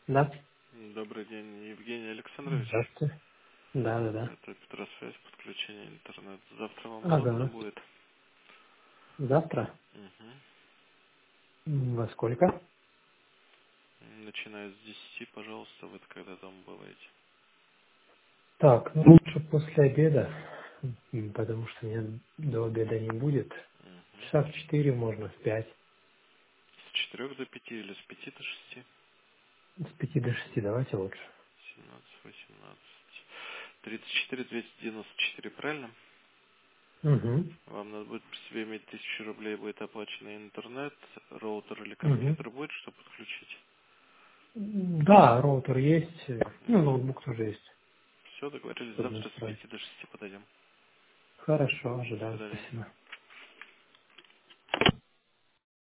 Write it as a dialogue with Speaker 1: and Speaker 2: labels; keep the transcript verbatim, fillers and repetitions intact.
Speaker 1: Да.
Speaker 2: Добрый день, Евгений Александрович.
Speaker 1: Здравствуйте. Да, да, да.
Speaker 2: Это Петросвязь, подключение интернет. Завтра вам удобно
Speaker 1: Ага.
Speaker 2: будет?
Speaker 1: Завтра?
Speaker 2: Угу.
Speaker 1: М, Во сколько?
Speaker 2: Начиная с десяти, пожалуйста, вы когда дома бываете.
Speaker 1: Так, ну, лучше после обеда, м, потому что меня до обеда не будет.
Speaker 2: Угу.
Speaker 1: Часа в четыре, можно в пять.
Speaker 2: С четырех до пяти или с пяти до шести?
Speaker 1: С пяти до шести давайте лучше.
Speaker 2: Семнадцать, восемнадцать. Тридцать четыре, двести девяносто четыре, правильно?
Speaker 1: Угу.
Speaker 2: Вам надо будет при себе иметь тысячу рублей, будет оплаченный интернет, роутер или
Speaker 1: Угу.
Speaker 2: компьютер будет, что подключить?
Speaker 1: Да, роутер есть. э, Ну,
Speaker 2: Угу.
Speaker 1: ноутбук тоже есть,
Speaker 2: Все, договорились,
Speaker 1: чтобы
Speaker 2: завтра с
Speaker 1: настроить.
Speaker 2: пяти до шести подойдем.
Speaker 1: Хорошо,
Speaker 2: До
Speaker 1: ожидаю.
Speaker 2: свидания.
Speaker 1: Спасибо.